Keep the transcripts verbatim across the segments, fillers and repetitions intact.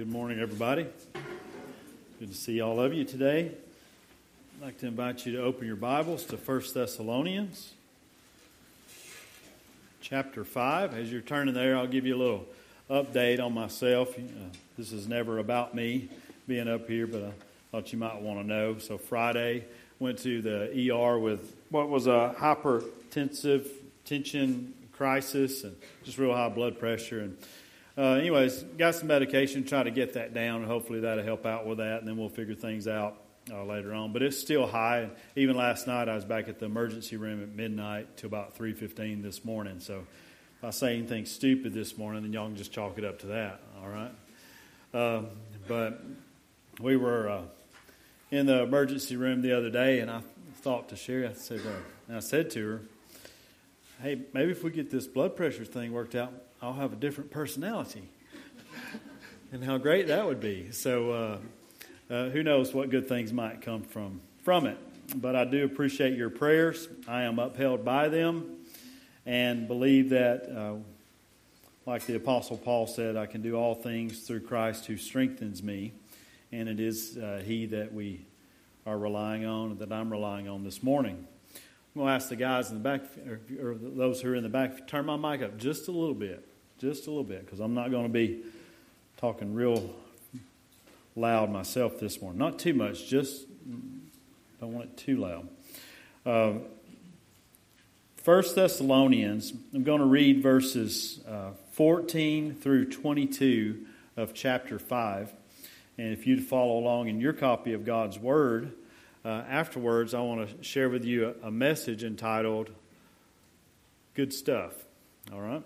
Good morning, everybody. Good to see all of you today. I'd like to invite you to open your Bibles to First Thessalonians, chapter five. As you're turning there, I'll give you a little update on myself. Uh, this is never about me being up here, but I thought you might want to know. So Friday, went to the E R with what was a hypertensive tension crisis and just real high blood pressure. And Uh, anyways, got some medication, try to get that down, and hopefully that'll help out with that, and then we'll figure things out uh, later on. But it's still high. Even last night, I was back at the emergency room at midnight till about three fifteen this morning. So if I say anything stupid this morning, then y'all can just chalk it up to that, all right? Uh, but we were uh, in the emergency room the other day, and I thought to Sherry, I said, uh, and I said to her, hey, maybe if we get this blood pressure thing worked out, I'll have a different personality. And how great that would be. So uh, uh, who knows what good things might come from, from it. But I do appreciate your prayers. I am upheld by them and believe that, uh, like the Apostle Paul said, I can do all things through Christ who strengthens me. And it is uh, He that we are relying on, that I'm relying on this morning. I'm going to ask the guys in the back, or, or those who are in the back, turn my mic up just a little bit. Just a little bit, because I'm not going to be talking real loud myself this morning. Not too much, just don't want it too loud. Uh, First Thessalonians, I'm going to read verses uh, fourteen through twenty-two of chapter five. And if you'd follow along in your copy of God's Word, uh, afterwards I want to share with you a, a message entitled, Good Stuff. All right?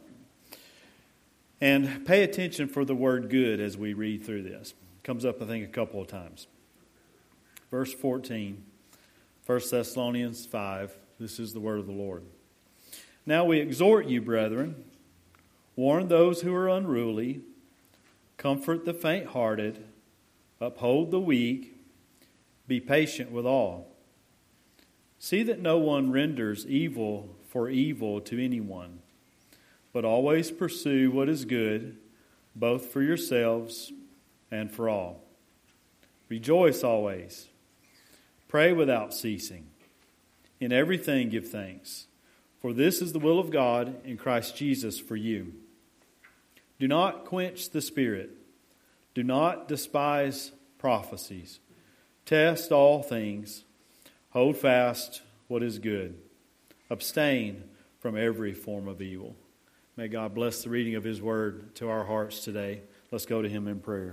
And pay attention for the word good as we read through this. It comes up, I think, a couple of times. Verse fourteen, First Thessalonians five. This is the word of the Lord. Now we exhort you, brethren, warn those who are unruly, comfort the faint-hearted, uphold the weak, be patient with all. See that no one renders evil for evil to anyone, but always pursue what is good, both for yourselves and for all. Rejoice always. Pray without ceasing. In everything give thanks, for this is the will of God in Christ Jesus for you. Do not quench the Spirit. Do not despise prophecies. Test all things. Hold fast what is good. Abstain from every form of evil. May God bless the reading of His Word to our hearts today. Let's go to Him in prayer.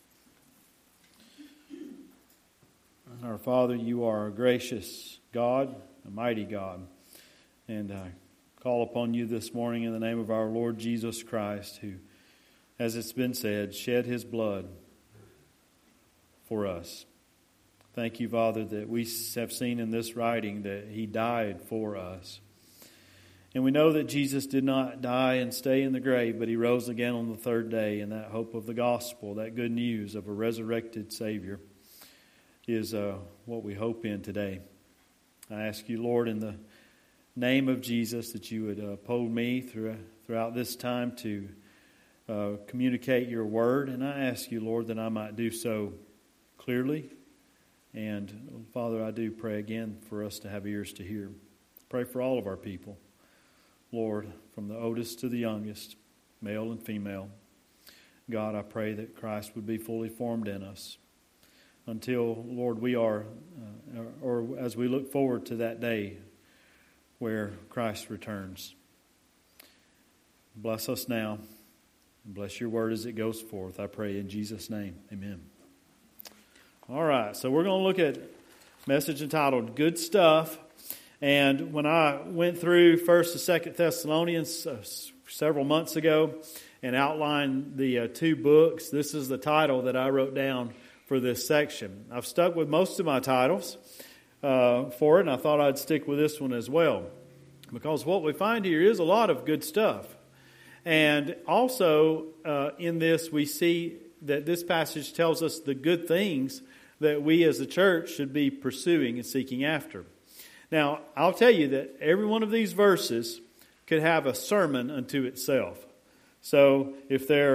Our Father, You are a gracious God, a mighty God. And I call upon You this morning in the name of our Lord Jesus Christ, who, as it's been said, shed His blood for us. Thank You, Father, that we have seen in this writing that He died for us. And we know that Jesus did not die and stay in the grave, but He rose again on the third day. And that hope of the gospel, that good news of a resurrected Savior, is uh, what we hope in today. I ask You, Lord, in the name of Jesus, that You would uphold me through, throughout this time to uh, communicate Your word. And I ask You, Lord, that I might do so clearly. And, Father, I do pray again for us to have ears to hear. Pray for all of our people. Lord, from the oldest to the youngest, male and female. God, I pray that Christ would be fully formed in us until, Lord, we are, uh, or as we look forward to that day where Christ returns. Bless us now, and bless Your word as it goes forth. I pray in Jesus' name, amen. All right, so we're going to look at a message entitled Good Stuff. And when I went through First and Second Thessalonians uh, several months ago and outlined the uh, two books, this is the title that I wrote down for this section. I've stuck with most of my titles uh, for it, and I thought I'd stick with this one as well, because what we find here is a lot of good stuff. And also uh, in this we see that this passage tells us the good things that we as a church should be pursuing and seeking after. Now, I'll tell you that every one of these verses could have a sermon unto itself. So if they're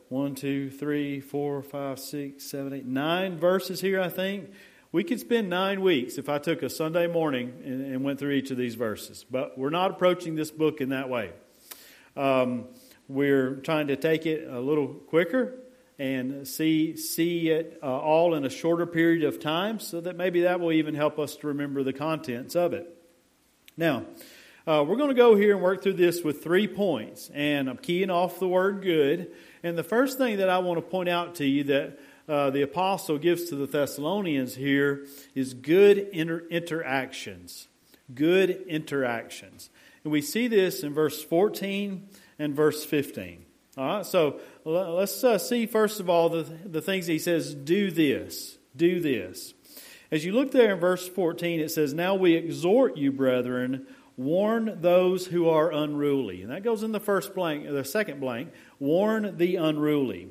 one, two, three, four, five, six, seven, eight, nine verses here, I think. We could spend nine weeks if I took a Sunday morning and, and went through each of these verses. But we're not approaching this book in that way. Um, we're trying to take it a little quicker and see see it uh, all in a shorter period of time, so that maybe that will even help us to remember the contents of it. Now, uh, we're going to go here and work through this with three points, and I'm keying off the word good. And the first thing that I want to point out to you that uh, the apostle gives to the Thessalonians here is good inter- interactions. Good interactions. And we see this in verse fourteen and verse fifteen. All right, so let's uh, see first of all the, the things he says, do this, do this. As you look there in verse fourteen, it says, now we exhort you, brethren, warn those who are unruly. And that goes in the first blank, the second blank, warn the unruly.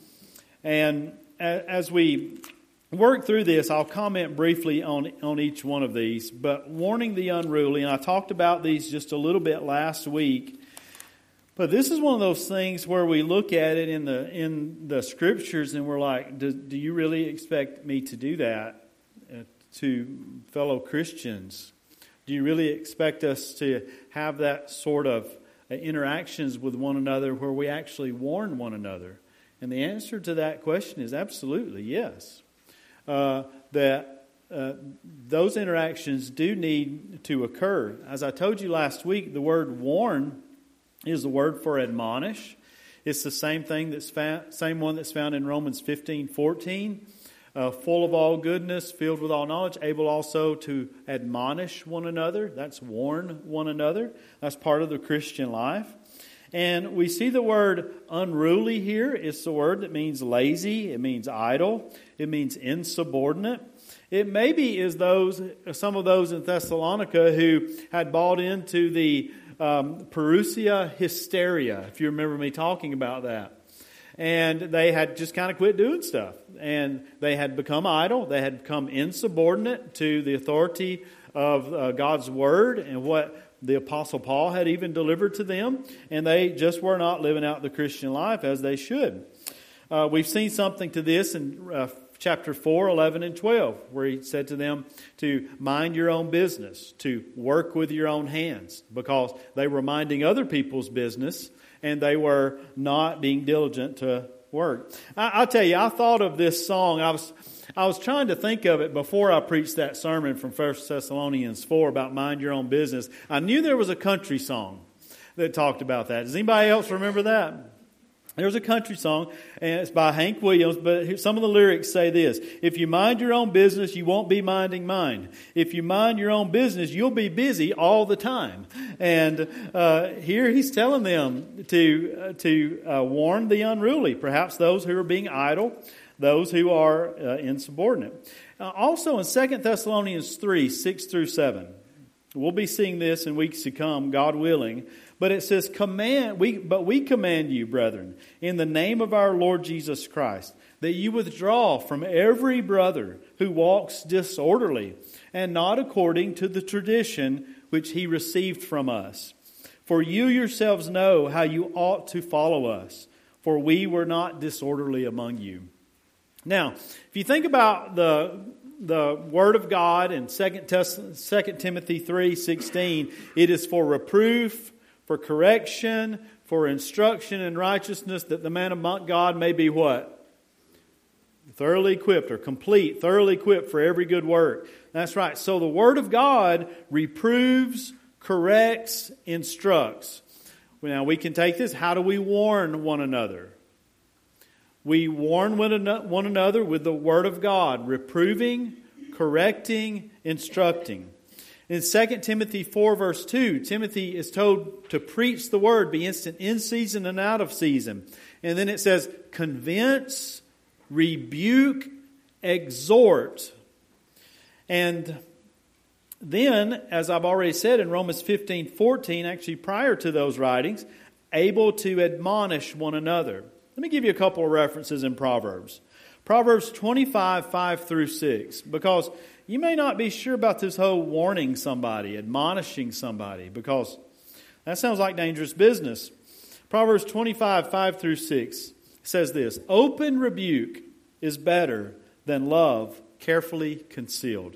And as we work through this, I'll comment briefly on, on each one of these. But warning the unruly, and I talked about these just a little bit last week. But this is one of those things where we look at it in the in the scriptures and we're like, do, do you really expect me to do that uh, to fellow Christians? Do you really expect us to have that sort of uh, interactions with one another where we actually warn one another? And the answer to that question is absolutely yes. Uh, that uh, those interactions do need to occur. As I told you last week, the word warn is the word for admonish. It's the same thing that's found, same one that's found in Romans fifteen fourteen. Uh, full of all goodness, filled with all knowledge, able also to admonish one another. That's warn one another. That's part of the Christian life. And we see the word unruly here. It's the word that means lazy. It means idle. It means insubordinate. It maybe is those some of those in Thessalonica who had bought into the Um, Parousia hysteria, if you remember me talking about that. And they had just kind of quit doing stuff. And they had become idle. They had become insubordinate to the authority of uh, God's Word and what the Apostle Paul had even delivered to them. And they just were not living out the Christian life as they should. Uh, we've seen something to this in uh, chapter four, eleven, and twelve, where he said to them to mind your own business, to work with your own hands, because they were minding other people's business and they were not being diligent to work. I, I'll tell you, I thought of this song. I was I was trying to think of it before I preached that sermon from First Thessalonians four about mind your own business. I knew there was a country song that talked about that. Does anybody else remember that? There's a country song, and it's by Hank Williams, but some of the lyrics say this: if you mind your own business, you won't be minding mine. If you mind your own business, you'll be busy all the time. And uh, here he's telling them to uh, to uh, warn the unruly, perhaps those who are being idle, those who are uh, insubordinate. Uh, also in Second Thessalonians three, six through seven, we'll be seeing this in weeks to come, God willing. But it says, "Command we, but we command you, brethren, in the name of our Lord Jesus Christ, that you withdraw from every brother who walks disorderly, and not according to the tradition which he received from us. For you yourselves know how you ought to follow us, for we were not disorderly among you." Now, if you think about the the Word of God in Second Timothy three sixteen, it is for reproof, for correction, for instruction in righteousness, that the man of God may be what? Thoroughly equipped or complete, thoroughly equipped for every good work. That's right. So the Word of God reproves, corrects, instructs. Now we can take this. How do we warn one another? We warn one another with the Word of God, reproving, correcting, instructing. In Second Timothy four verse two, Timothy is told to preach the Word, be instant in season and out of season. And then it says, convince, rebuke, exhort. And then, as I've already said in Romans fifteen fourteen, actually prior to those writings, able to admonish one another. Let me give you a couple of references in Proverbs. Proverbs twenty-five, five through six, because you may not be sure about this whole warning somebody, admonishing somebody, because that sounds like dangerous business. Proverbs twenty-five, five through six. says this, open rebuke is better than love carefully concealed.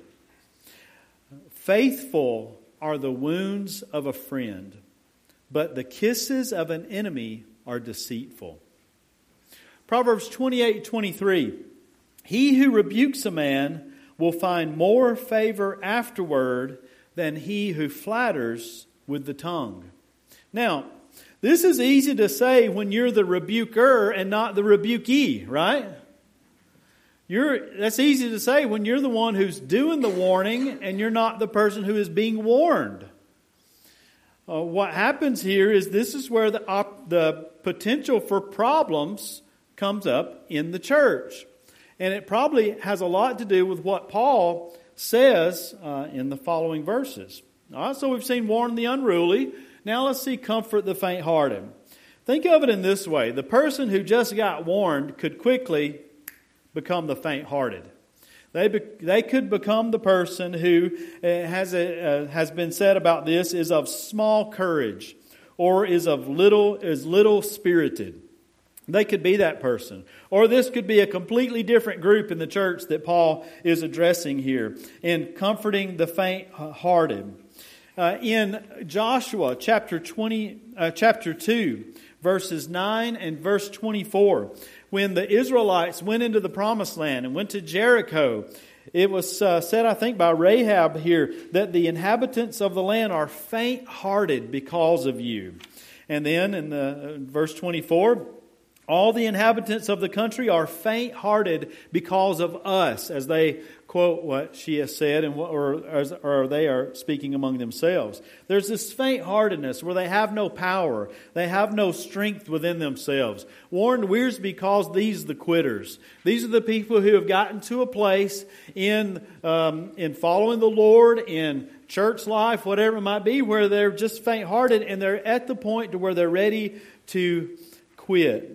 Faithful are the wounds of a friend, but the kisses of an enemy are deceitful. Proverbs twenty-eight twenty-three. He who rebukes a man will find more favor afterward than he who flatters with the tongue. Now, this is easy to say when you're the rebuker and not the rebukee, right? You're, that's easy to say when you're the one who's doing the warning and you're not the person who is being warned. Uh, what happens here is this is where the, op, the potential for problems comes up in the church. And it probably has a lot to do with what Paul says uh, in the following verses. All right, so we've seen warn the unruly. Now let's see comfort the faint-hearted. Think of it in this way. The person who just got warned could quickly become the faint-hearted. They be, they could become the person who uh, has a, uh, has been said about this is of small courage or is of little is little spirited. They could be that person. Or this could be a completely different group in the church that Paul is addressing here in comforting the faint-hearted. Uh, in Joshua chapter twenty, uh, chapter two, verses nine and verse twenty-four, when the Israelites went into the promised land and went to Jericho, it was uh, said, I think, by Rahab here, that the inhabitants of the land are faint-hearted because of you. And then in the uh, verse twenty-four, all the inhabitants of the country are faint-hearted because of us, as they quote what she has said, and what, or, or they are speaking among themselves. There's this faint-heartedness where they have no power. They have no strength within themselves. Warned we're because these are the quitters. These are the people who have gotten to a place in, um, in following the Lord, in church life, whatever it might be, where they're just faint-hearted and they're at the point to where they're ready to quit.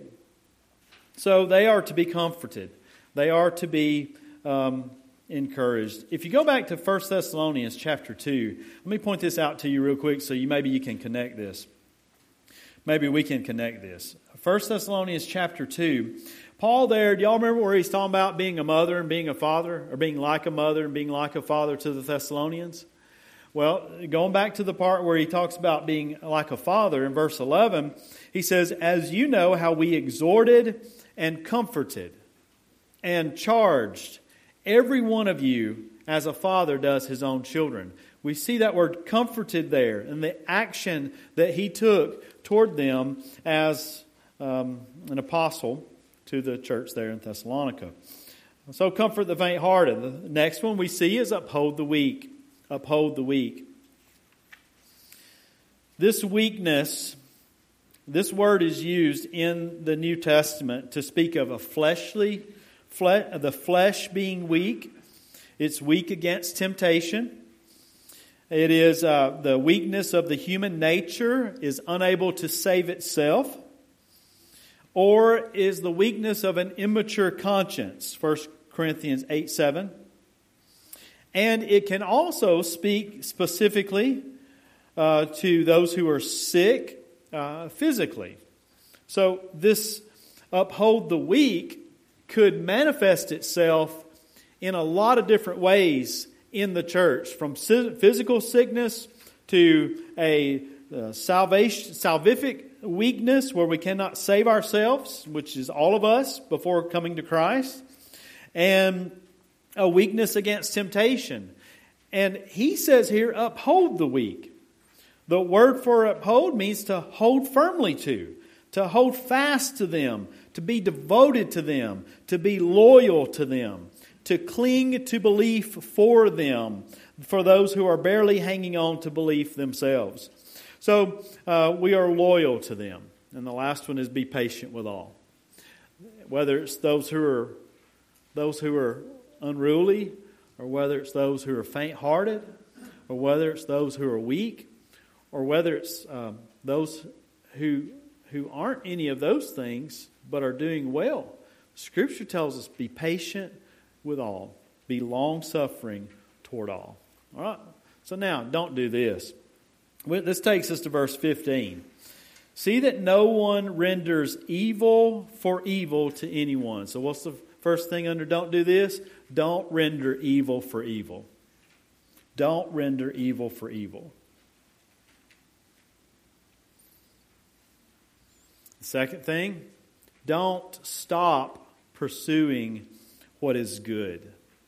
So they are to be comforted. They are to be um, encouraged. If you go back to First Thessalonians chapter two, let me point this out to you real quick so you maybe you can connect this. Maybe we can connect this. First Thessalonians chapter two. Paul there, do y'all remember where he's talking about being a mother and being a father? Or being like a mother and being like a father to the Thessalonians? Well, going back to the part where he talks about being like a father in verse eleven, he says, as you know how we exhorted and comforted and charged every one of you as a father does his own children. We see that word comforted there and the action that he took toward them as um, an apostle to the church there in Thessalonica. So comfort the faint-hearted. The next one we see is uphold the weak. Uphold the weak. This weakness, this word is used in the New Testament to speak of a fleshly, fle- the flesh being weak. It's weak against temptation. It is uh, the weakness of the human nature is unable to save itself. Or is the weakness of an immature conscience. First Corinthians eight seven. And it can also speak specifically uh, to those who are sick uh, physically. So this uphold the weak could manifest itself in a lot of different ways in the church, from physical sickness to a uh, salvation, salvific weakness where we cannot save ourselves, which is all of us before coming to Christ, and a weakness against temptation. And he says here, uphold the weak. The word for uphold means to hold firmly to, to hold fast to them, to be devoted to them, to be loyal to them, to cling to belief for them, for those who are barely hanging on to belief themselves. So uh, we are loyal to them. And the last one is be patient with all. Whether it's those who are those who are unruly, or whether it's those who are faint-hearted, or whether it's those who are weak, or whether it's um, those who who aren't any of those things but are doing well. Scripture tells us be patient with all, be long-suffering toward all. All right. So now, don't do this. This takes us to verse fifteen. See that no one renders evil for evil to anyone. So what's the first thing under don't do this? Don't render evil for evil. Don't render evil for evil. The second thing, don't stop pursuing what is good.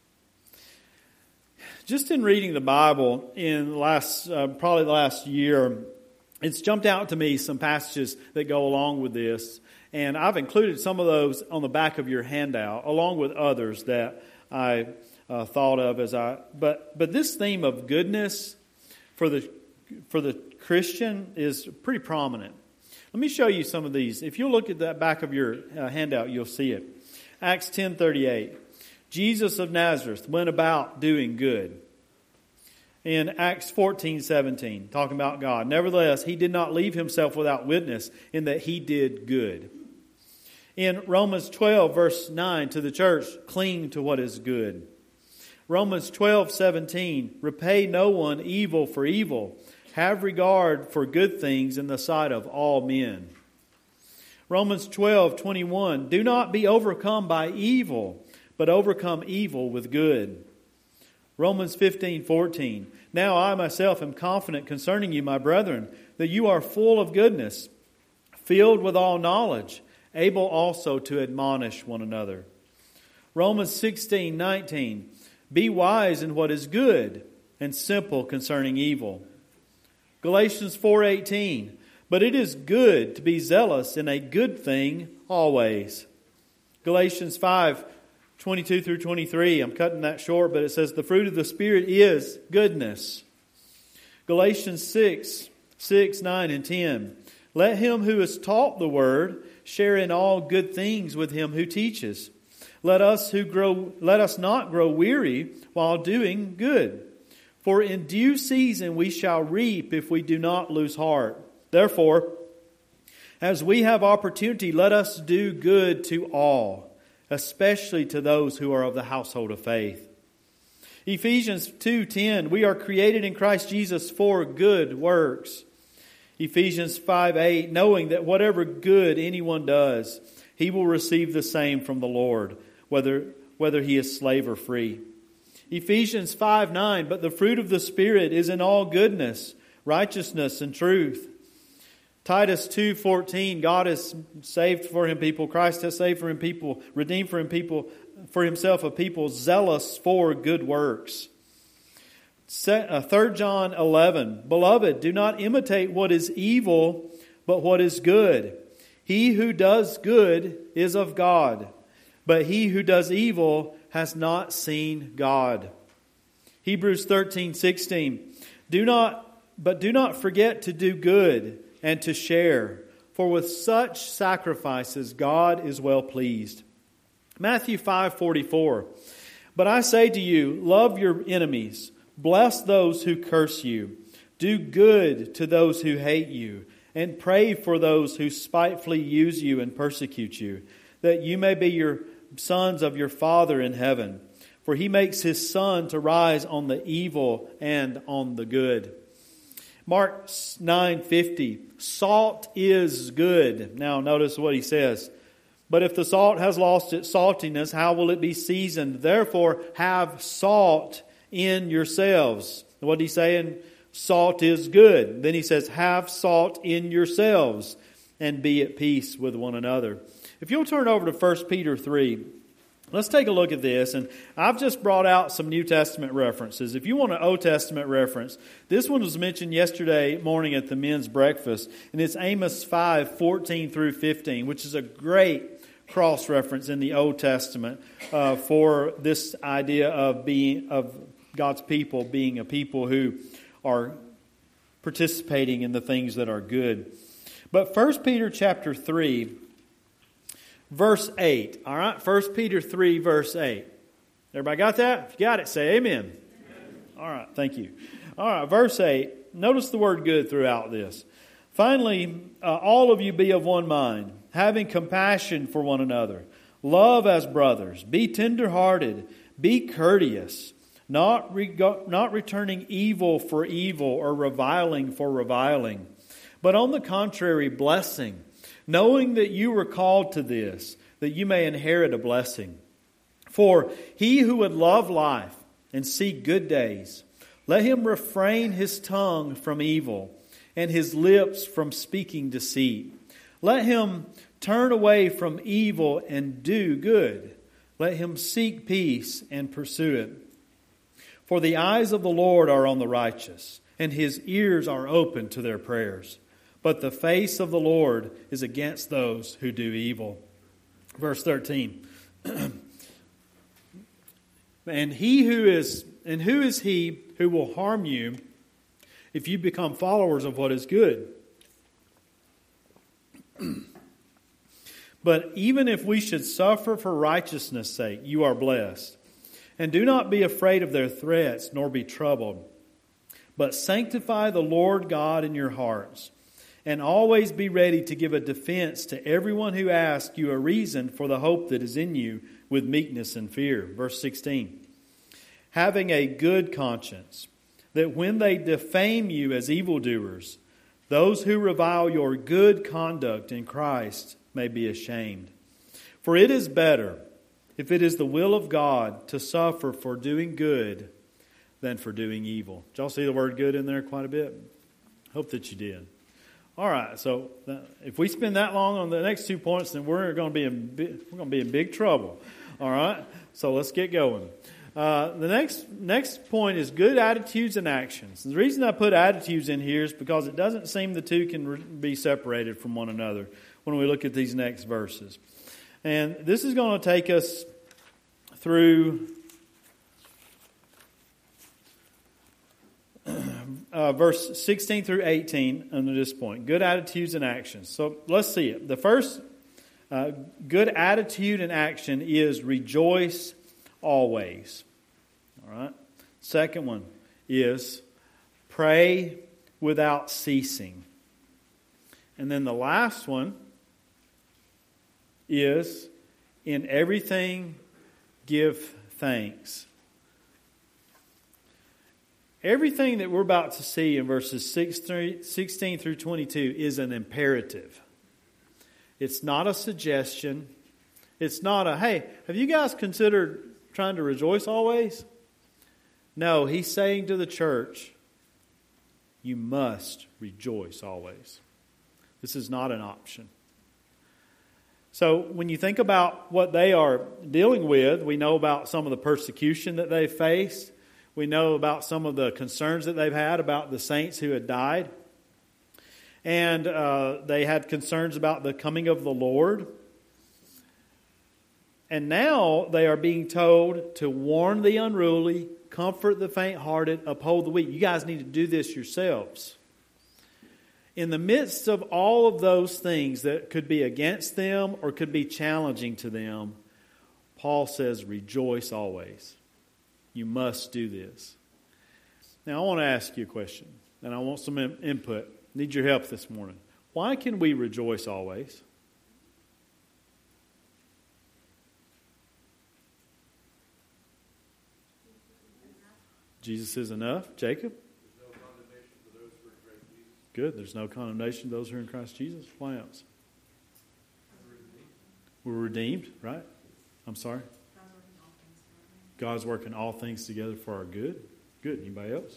Just in reading the Bible in the last, uh, probably the last year, it's jumped out to me some passages that go along with this. And I've included some of those on the back of your handout, along with others that I uh, thought of as I. But but this theme of goodness for the for the Christian is pretty prominent. Let me show you some of these. If you look at the back of your uh, handout, you'll see it. Acts ten thirty-eight. Jesus of Nazareth went about doing good. In Acts fourteen seventeen, talking about God. Nevertheless, he did not leave himself without witness in that he did good. In Romans twelve, verse nine, to the church, cling to what is good. Romans twelve seventeen, repay no one evil for evil. Have regard for good things in the sight of all men. Romans twelve twenty-one, do not be overcome by evil, but overcome evil with good. Romans fifteen fourteen, now I myself am confident concerning you, my brethren, that you are full of goodness, filled with all knowledge, able also to admonish one another. Romans sixteen nineteen, be wise in what is good and simple concerning evil. Galatians four eighteen, but it is good to be zealous in a good thing always. Galatians five twenty-two through twenty-three, I'm cutting that short, but it says the fruit of the Spirit is goodness. Galatians six, six, nine, and ten. Let him who is taught the word share in all good things with him who teaches. Let us who grow, let us not grow weary while doing good. For in due season we shall reap if we do not lose heart. Therefore, as we have opportunity, let us do good to all, especially to those who are of the household of faith. Ephesians two ten, we are created in Christ Jesus for good works. Ephesians five eight, knowing that whatever good anyone does, he will receive the same from the Lord, whether whether he is slave or free. Ephesians five nine, but the fruit of the Spirit is in all goodness, righteousness, and truth. Titus two fourteen, God has saved for him people, Christ has saved for him people, redeemed for him people, for himself a people zealous for good works. Third John eleven, beloved, do not imitate what is evil, but what is good. He who does good is of God, but he who does evil has not seen God. Hebrews thirteen sixteen, do not, but do not forget to do good and to share, for with such sacrifices God is well pleased. Matthew five forty-four, but I say to you, love your enemies, bless those who curse you, do good to those who hate you, and pray for those who spitefully use you and persecute you, that you may be your sons of your Father in heaven. For he makes his sun to rise on the evil and on the good. Mark nine fifty, salt is good. Now notice what he says. But if the salt has lost its saltiness, how will it be seasoned? Therefore have salt in yourselves. What did he say? Salt is good. Then he says, have salt in yourselves and be at peace with one another. If you'll turn over to First Peter three, let's take a look at this. And I've just brought out some New Testament references. If you want an Old Testament reference, this one was mentioned yesterday morning at the men's breakfast. And it's Amos five fourteen through fifteen, which is a great cross-reference in the Old Testament uh, for this idea of being of God's people being a people who are participating in the things that are good. But First Peter chapter three, verse eight. All right, First Peter three, verse eight. Everybody got that? If you got it, say amen. Amen. All right, thank you. All right, verse eight. Notice the word good throughout this. Finally, uh, all of you be of one mind, having compassion for one another. Love as brothers. Be tender-hearted. Be courteous. Not, reg- not returning evil for evil or reviling for reviling, but on the contrary, blessing, knowing that you were called to this, that you may inherit a blessing. For he who would love life and see good days, let him refrain his tongue from evil and his lips from speaking deceit. Let him turn away from evil and do good. Let him seek peace and pursue it. For the eyes of the Lord are on the righteous, and his ears are open to their prayers. But the face of the Lord is against those who do evil. Verse thirteen. And he who is, and who is he who will harm you if you become followers of what is good? But even if we should suffer for righteousness' sake, you are blessed. And do not be afraid of their threats, nor be troubled. But sanctify the Lord God in your hearts, and always be ready to give a defense to everyone who asks you a reason for the hope that is in you with meekness and fear. Verse sixteen. Having a good conscience, that when they defame you as evildoers, those who revile your good conduct in Christ may be ashamed. For it is better, if it is the will of God, to suffer for doing good than for doing evil. Did y'all see the word good in there quite a bit? Hope that you did. All right, so if we spend that long on the next two points, then we're going to be in big, we're going to be in big trouble. All right, so let's get going. Uh, the next next point is good attitudes and actions. And the reason I put attitudes in here is because it doesn't seem the two can re- be separated from one another when we look at these next verses. And this is going to take us through uh, verse sixteen through eighteen under this point. Good attitudes and actions. So let's see it. The first uh, good attitude and action is rejoice always. All right. Second one is pray without ceasing. And then the last one is in everything give thanks. Everything that we're about to see in verses sixteen through twenty-two is an imperative. It's not a suggestion. It's not a, hey, have you guys considered trying to rejoice always? No, he's saying to the church, you must rejoice always. This is not an option. So when you think about what they are dealing with, we know about some of the persecution that they faced. We know about some of the concerns that they've had about the saints who had died. And uh, they had concerns about the coming of the Lord. And now they are being told to warn the unruly, comfort the faint-hearted, uphold the weak. You guys need to do this yourselves. In the midst of all of those things that could be against them or could be challenging to them, Paul says, rejoice always. You must do this. Now, I want to ask you a question, and I want some input. Need your help this morning. Why can we rejoice always? Jesus is enough. Jacob? There's no condemnation for those who are in Christ Jesus. Good. There's no condemnation to those who are in Christ Jesus. Why else? We're redeemed, right? I'm sorry? God's working all things together for our good. Good. Anybody else?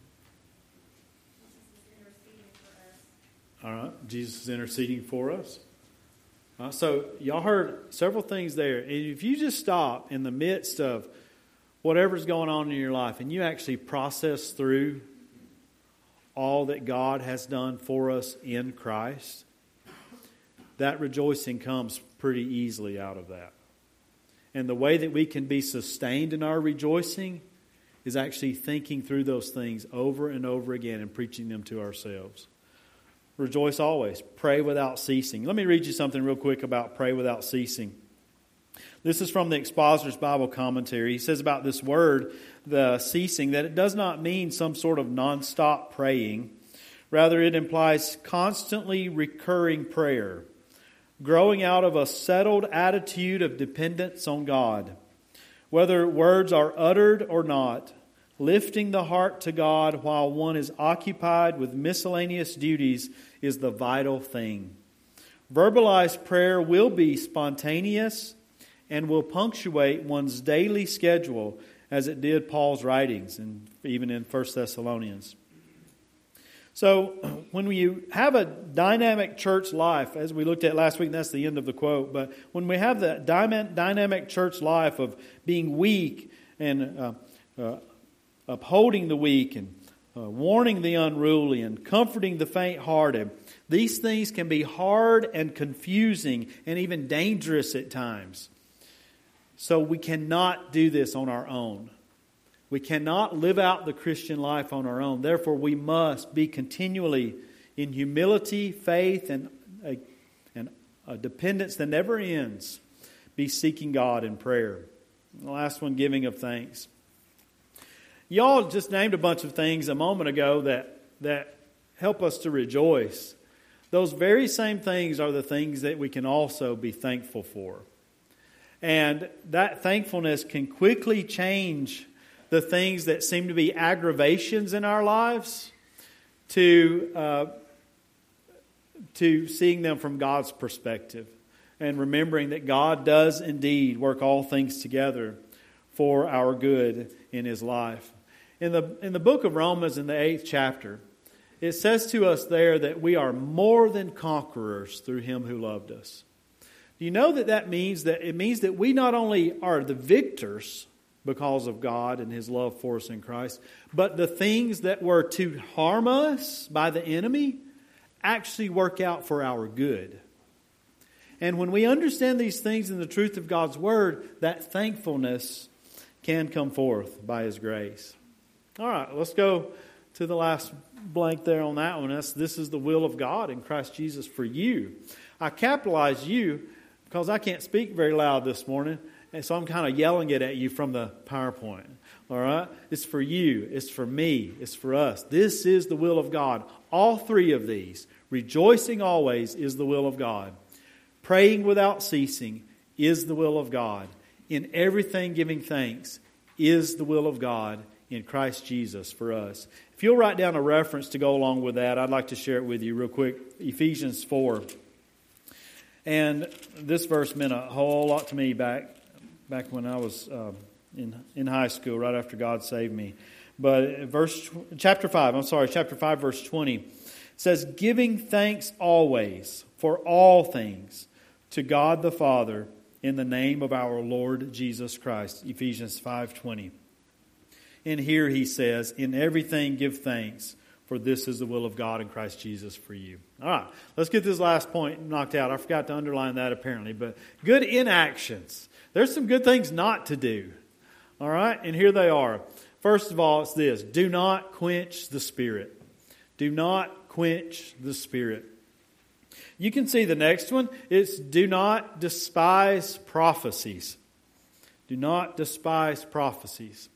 All right. Jesus is interceding for us. Uh, so y'all heard several things there. And if you just stop in the midst of whatever's going on in your life and you actually process through all that God has done for us in Christ, that rejoicing comes pretty easily out of that. And the way that we can be sustained in our rejoicing is actually thinking through those things over and over again and preaching them to ourselves. Rejoice always. Pray without ceasing. Let me read you something real quick about pray without ceasing. This is from the Expositor's Bible Commentary. He says about this word, the ceasing, that it does not mean some sort of nonstop praying. Rather, it implies constantly recurring prayer, growing out of a settled attitude of dependence on God. Whether words are uttered or not, lifting the heart to God while one is occupied with miscellaneous duties is the vital thing. Verbalized prayer will be spontaneous and will punctuate one's daily schedule as it did Paul's writings, and even in First Thessalonians. So when you have a dynamic church life, as we looked at last week, and that's the end of the quote, but when we have the dynamic church life of being weak and uh, uh, upholding the weak and uh, warning the unruly and comforting the faint-hearted, these things can be hard and confusing and even dangerous at times. So we cannot do this on our own. We cannot live out the Christian life on our own. Therefore, we must be continually in humility, faith, and a, and a dependence that never ends. Be seeking God in prayer. The last one, giving of thanks. Y'all just named a bunch of things a moment ago that, that help us to rejoice. Those very same things are the things that we can also be thankful for. And that thankfulness can quickly change the things that seem to be aggravations in our lives to uh, to seeing them from God's perspective and remembering that God does indeed work all things together for our good in His life. In the in the book of Romans, in the eighth chapter, it says to us there that we are more than conquerors through Him who loved us. Do you know that that means that it means that we not only are the victors because of God and His love for us in Christ, but the things that were to harm us by the enemy actually work out for our good. And when we understand these things in the truth of God's Word, that thankfulness can come forth by His grace. All right, let's go to the last blank there on that one. That's, this is the will of God in Christ Jesus for you. I capitalize you because I can't speak very loud this morning. And so I'm kind of yelling it at you from the PowerPoint. All right? It's for you. It's for me. It's for us. This is the will of God. All three of these. Rejoicing always is the will of God. Praying without ceasing is the will of God. In everything giving thanks is the will of God in Christ Jesus for us. If you'll write down a reference to go along with that, I'd like to share it with you real quick. Ephesians four. And this verse meant a whole lot to me back back when I was uh, in in high school, right after God saved me. But verse chapter five, I'm sorry, chapter five, verse twenty says, "Giving thanks always for all things to God the Father in the name of our Lord Jesus Christ." Ephesians five twenty. And here he says, "In everything give thanks, for this is the will of God in Christ Jesus for you." All right, let's get this last point knocked out. I forgot to underline that apparently. But good inactions. There's some good things not to do. All right, and here they are. First of all, it's this. Do not quench the Spirit. Do not quench the Spirit. You can see the next one. It's do not despise prophecies. Do not despise prophecies.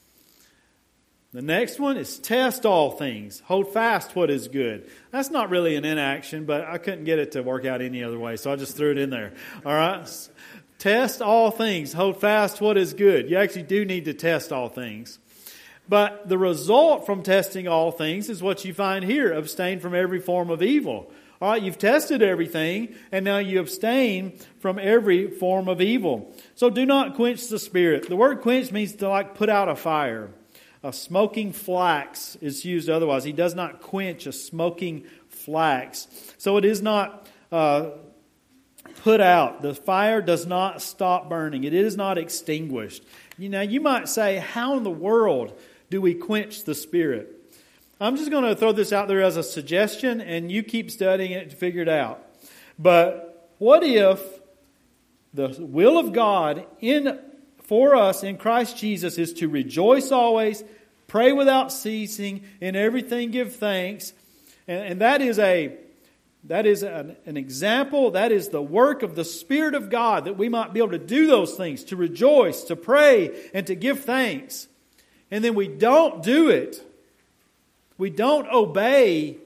The next one is test all things. Hold fast what is good. That's not really an inaction, but I couldn't get it to work out any other way, so I just threw it in there. All right? Test all things. Hold fast what is good. You actually do need to test all things. But the result from testing all things is what you find here. Abstain from every form of evil. All right, you've tested everything, and now you abstain from every form of evil. So do not quench the Spirit. The word quench means to like put out a fire. A smoking flax is used otherwise. He does not quench a smoking flax. So it is not uh, put out. The fire does not stop burning. It is not extinguished. You know, you might say, how in the world do we quench the Spirit? I'm just going to throw this out there as a suggestion, and you keep studying it to figure it out. But what if the will of God in for us in Christ Jesus is to rejoice always, pray without ceasing, in everything give thanks. And, and that is a that is an, an example, that is the work of the Spirit of God, that we might be able to do those things, to rejoice, to pray, and to give thanks. And then we don't do it. We don't obey.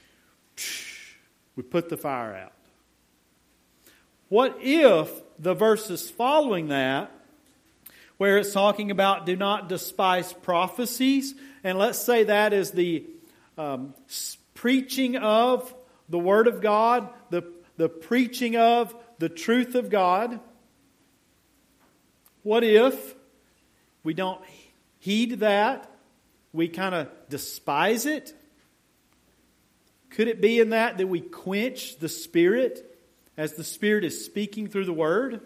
We put the fire out. What if the verses following that, where it's talking about do not despise prophecies, and let's say that is the um, preaching of the Word of God, the, the preaching of the truth of God? What if we don't heed that? We kind of despise it? Could it be in that that we quench the Spirit as the Spirit is speaking through the Word?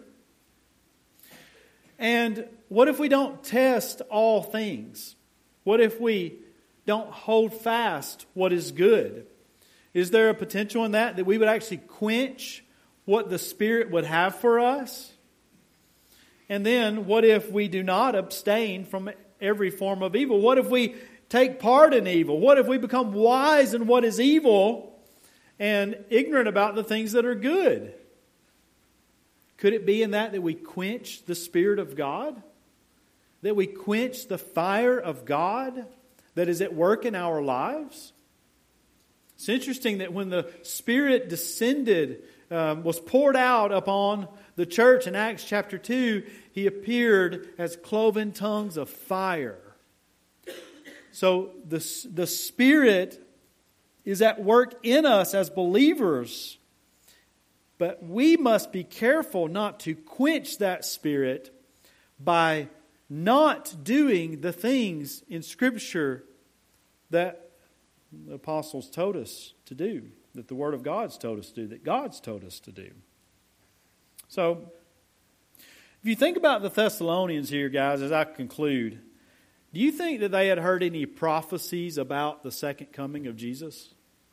And what if we don't test all things? What if we don't hold fast what is good? Is there a potential in that that we would actually quench what the Spirit would have for us? And then what if we do not abstain from every form of evil? What if we take part in evil? What if we become wise in what is evil and ignorant about the things that are good? Could it be in that that we quench the Spirit of God? That we quench the fire of God that is at work in our lives? It's interesting that when the Spirit descended, um, was poured out upon the church in Acts chapter two, He appeared as cloven tongues of fire. So the, the Spirit is at work in us as believers. But we must be careful not to quench that Spirit by not doing the things in Scripture that the apostles told us to do, that the Word of God's told us to do, that God's told us to do. So, if you think about the Thessalonians here, guys, as I conclude, do you think that they had heard any prophecies about the second coming of Jesus?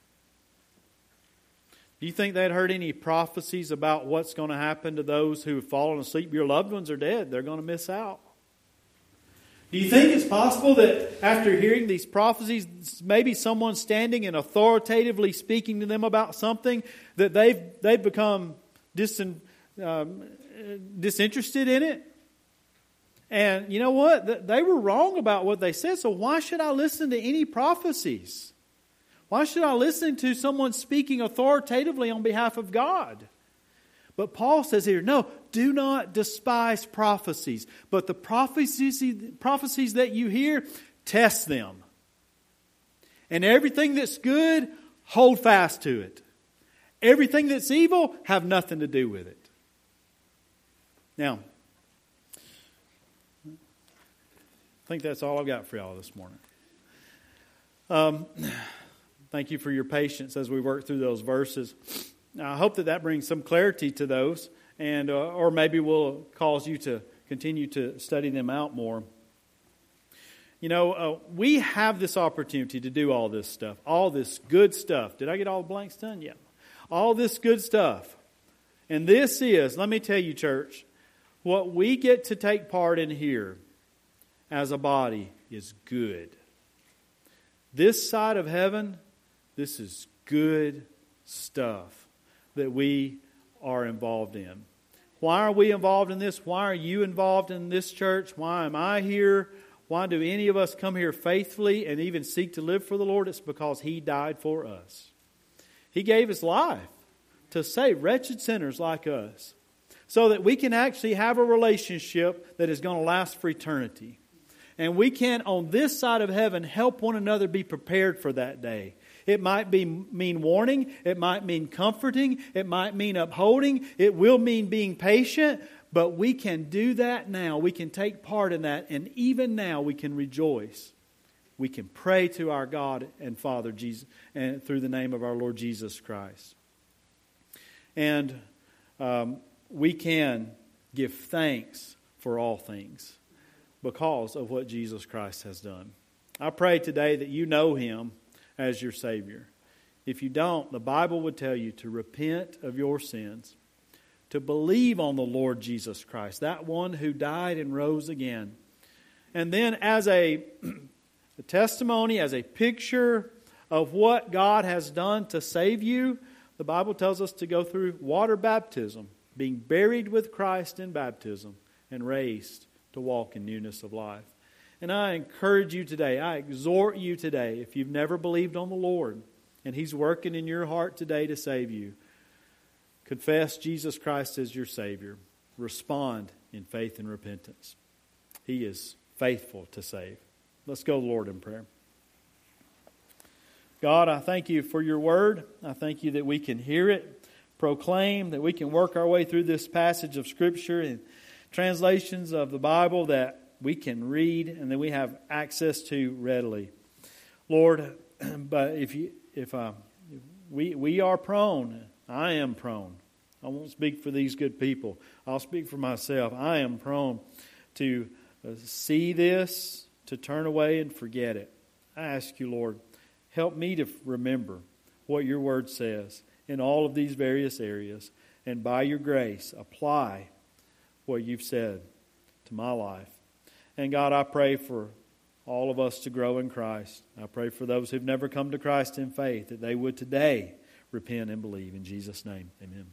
Do you think they had heard any prophecies about what's going to happen to those who have fallen asleep? Your loved ones are dead. They're going to miss out. Do you think it's possible that after hearing these prophecies, maybe someone standing and authoritatively speaking to them about something, that they've they've become dis, um, disinterested in it? And you know what? They were wrong about what they said, so why should I listen to any prophecies? Why should I listen to someone speaking authoritatively on behalf of God? But Paul says here, no, do not despise prophecies. But the prophecies, prophecies that you hear, test them. And everything that's good, hold fast to it. Everything that's evil, have nothing to do with it. Now, I think that's all I've got for y'all this morning. Um... Thank you for your patience as we work through those verses. I hope that that brings some clarity to those, and uh, or maybe will cause you to continue to study them out more. You know, uh, we have this opportunity to do all this stuff, all this good stuff. Did I get all the blanks done? Yeah. All this good stuff. And this is, let me tell you, church, what we get to take part in here as a body is good. This side of heaven, this is good stuff that we are involved in. Why are we involved in this? Why are you involved in this church? Why am I here? Why do any of us come here faithfully and even seek to live for the Lord? It's because He died for us. He gave His life to save wretched sinners like us, so that we can actually have a relationship that is going to last for eternity. And we can, on this side of heaven, help one another be prepared for that day. It might be mean warning. It might mean comforting. It might mean upholding. It will mean being patient. But we can do that now. We can take part in that. And even now we can rejoice. We can pray to our God and Father Jesus, and through the name of our Lord Jesus Christ. And um, we can give thanks for all things because of what Jesus Christ has done. I pray today that you know Him as your Savior. If you don't, the Bible would tell you to repent of your sins, to believe on the Lord Jesus Christ, that one who died and rose again. And then as a, a testimony, as a picture of what God has done to save you, the Bible tells us to go through water baptism, being buried with Christ in baptism and raised to walk in newness of life. And I encourage you today, I exhort you today, if you've never believed on the Lord and He's working in your heart today to save you, confess Jesus Christ as your Savior. Respond in faith and repentance. He is faithful to save. Let's go, Lord, in prayer. God, I thank you for your word. I thank you that we can hear it, proclaim, that we can work our way through this passage of Scripture and translations of the Bible that we can read and that we have access to readily. Lord, but if you, if I, we we are prone, I am prone. I won't speak for these good people. I'll speak for myself. I am prone to see this, to turn away and forget it. I ask you, Lord, help me to remember what your word says in all of these various areas, and by your grace, apply what you've said to my life. And God, I pray for all of us to grow in Christ. I pray for those who've never come to Christ in faith, that they would today repent and believe. In Jesus' name, amen.